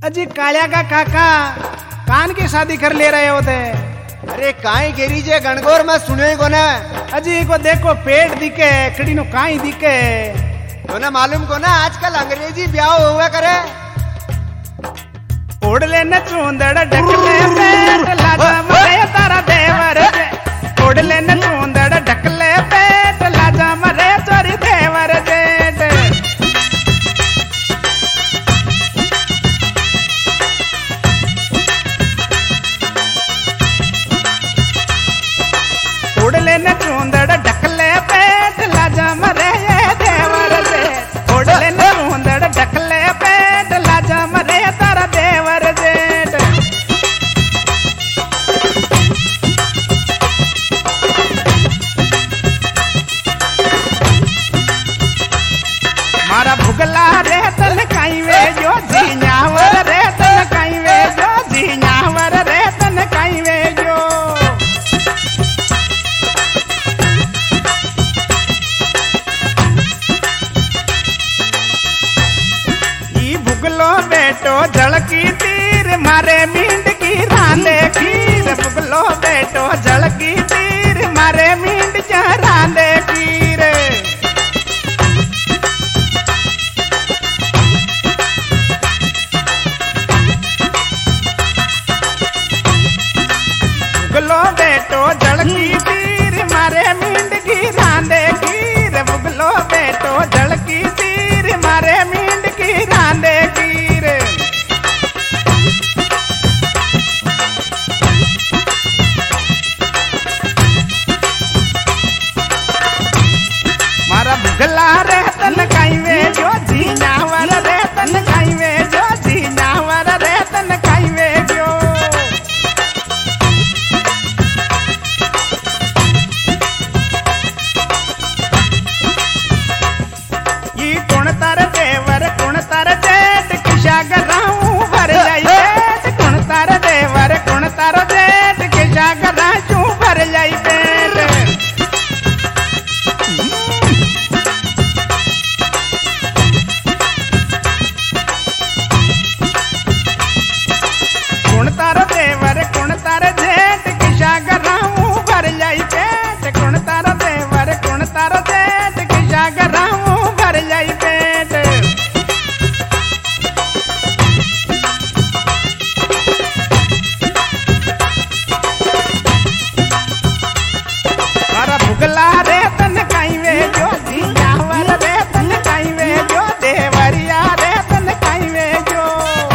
अजी कालिया का काका कान की शादी कर ले रहे होते। अरे काई गिरी जे गणगोर में सुने को ना। अजी को देखो पेट दिखे कड़ी नो काई दिखे तो ना मालूम को ना आजकल अंग्रेजी ब्याह हुआ करे। ओढ़ले न चूंदड़ ढकले पेट लाजा मरे तारा देवर जे। ओढ़ले न चूंदड़ ढकले पेट लाजा मरे चोरी देवर जेठ। ओढ़ले न चूंदड़ ढकले पेट लाजा मरे देवर जेठ। ओढ़ले न चूंदड़ ढकले पेट लाजा मरे तारा देवर जेठ। मारा भुगला रे तन काई वे जो झीኛवर रे तन काई वे जो झीኛवर रे तन काई वे जो। ई भुगलो बेटो झलकी तीर मारे मींड की रांदे खीर। भुगलो बेटो झलकी तीर मारे मींड जा रांदे खीर। भुगलो बेटो झलकी तीर मारे मींड की रांदे खीर। भुगलो बेटो झलकी तीर मारे मींड की रांदे खीर। मारा भुगला रे तन काई वे जो झीኛवर रे तन काई वे जो झीኛवर रे तन काई वे जो। ई कुण तार देवर कुण तार जेठ किशा गराऊं भर जाई पेट। कुण तार देवर कुण तार जेठ किशा गराऊं भर जाई पेट। कुण तार देवर कुण तार जेठ किशा गराऊं भर जाई पेट। कुण तार देवर कुण तार जेठ किशा गराऊं भर जाई पेट। मारा भुगला रे तन काई वे जो झीኛवर रे तन काई वे जो देवरिया रे तन काई वे जो।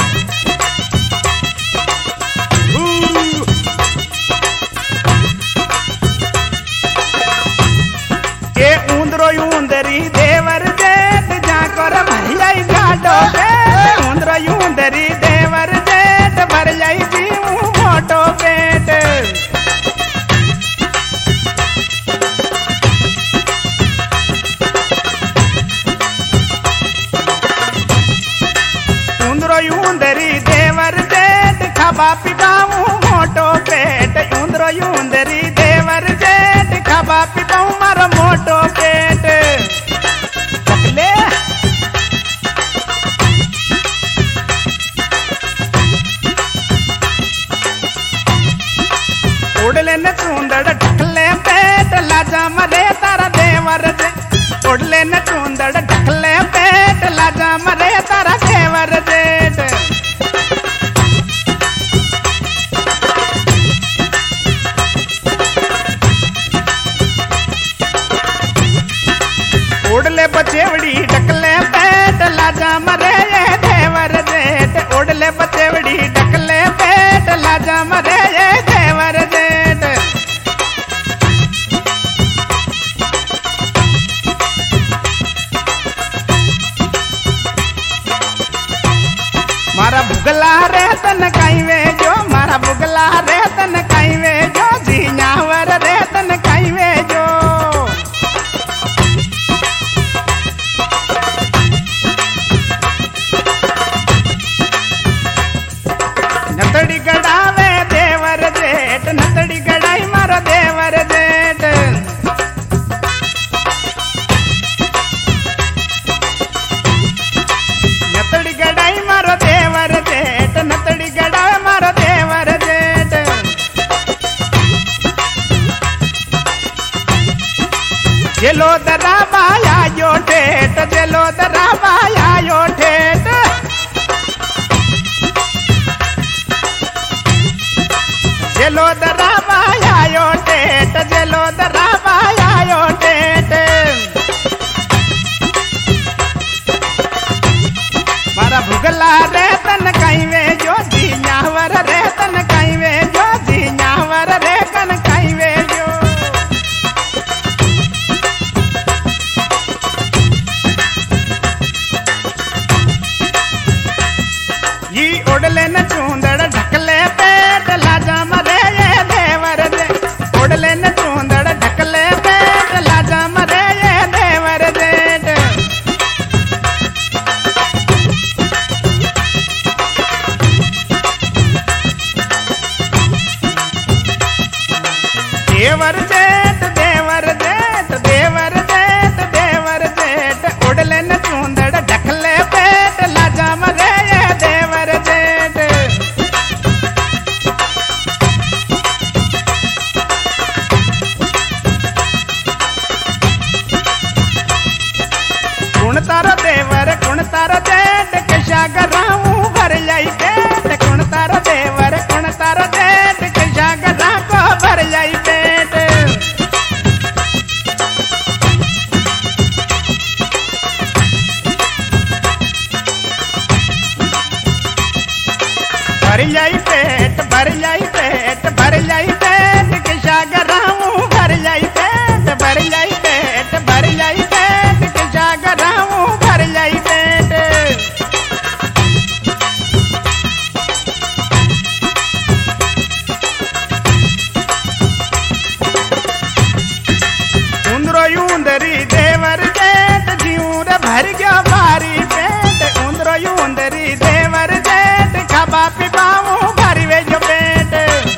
के ऊंदरो ऊंदरी देवर जेठ जाकर भर जाई गाडो पेट। ऊंदरो ऊंदरी देवर जेठ भर जाई जीव मोटो पेट। ऊंदरो ऊंदरी देवर जेठ खाबा पिबाऊं मोटो पेट। ऊंदरो ऊंदरी देवर जेठ खाबा पिबाऊं मारो मोटो पेट। पकले ओढ़ले न चूंदड़ ढकले पेट लाजा मरे तारा देवर जे। ओढ़ले न चूंदड़ ढकले पेट लाजा मरे तारा देवर जेठ। ओढ़ले बचेवड़ी ढकले पेट लाजा मरे ये देवर जेठ। ओढ़ले बचेवड़ी ढकले पेट लाजा मरे ये देवर जेठ। मारा भुगला रे तन काई वे जो। मारा भुगला रे तन काई वे जो झीኛवर रे तन काई वे जो। नतड़ी गड़ावे देवर जेठ नतड़ी गड़ाई मारा देवर जेठ। नतड़ी गड़ाई मारो देवर जेठ जेलो दराबा आयो टेट जेलो दराबा आयो टेट मारा भुगला रे तन कई वे जो जी न्यावर रे तन कई वे जो जी न्यावर रे कन कई वे जो ये ओडले न चूंदड़ ढकले पेट लाजा मरे ये देवर दे ओडले न चूंदड़ ढकले पेट लाजा मरे ये देवर दे देवर जेठ देवर जेठ देवर जेठ देवर जेठ ओडले न चूंदड़ ढकले पेट लाजा मरे ये देवर जेठ कुण तारो जेठ कशा गराऊं भर जाई पेट कुण तारो जेठ कशा गरा को भर जाई पेट भर जाई पेट भर जाई पेट भर जाई पेट कशा गराऊं भर जाई पेट भर जाई पेट भर जाई पेट कशा गराऊं भर जाई पेट उंदरो यूंदरी देवर जेठ जीवर भर गयो भारी पेट उंदरो यूंदरी देवर जेठ खाबा पिबाऊं भरी वे जो पेट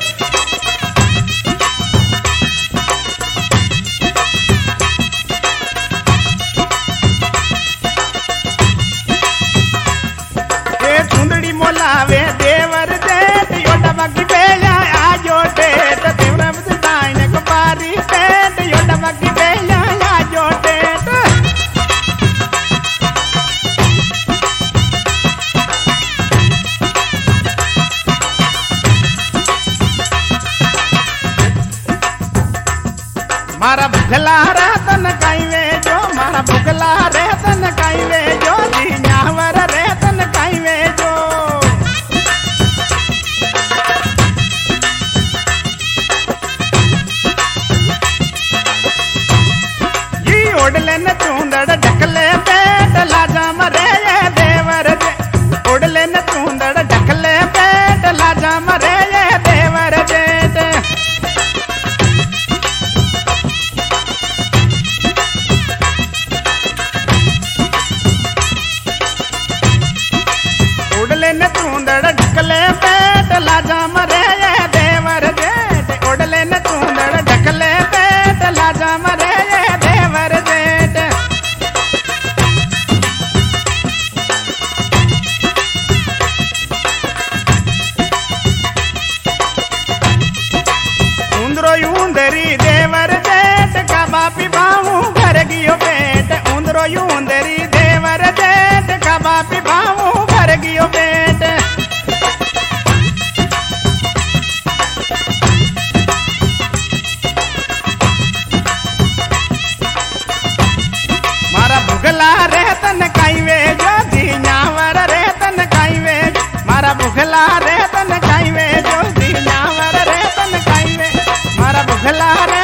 ए सुंदड़ी मोलावे देवर जेठ योटा बाकी बेया आजो टेट देवरा बदाइन को पारी पेट योटा बाकी बेया आजो टेट मारा भुगला रे तन कई वे जो मारा भुगला रे तन कई वे जो जी न्यावर रे तन कई वे जो जी ओडले न चूंदड़ ढकले पेट लाजा मरे ये देवर दे ओडले न चूंदड़ ढकले पेट लाजा मरे ये देवर जेठ ओडले न चूंदड़ ढकले पेट लाजा मरे ये देवर जेठ ओडले न चूंदड़ ढकले पेट लाजा मरे ये देवर जेठ उंदरो यूंदरी देवर जेठ काबा पिबाऊं भर गियो पेट उंदरो यूंदरी देवर जेठ काबा पिबाऊं भर गियो पेट मारा भुगला रे तन कई वे जो जी न्यावर रे तन कई वे मारा भुगला रे तन कई वे जो जी न्यावर रे तन कई वे मारा भुगला रे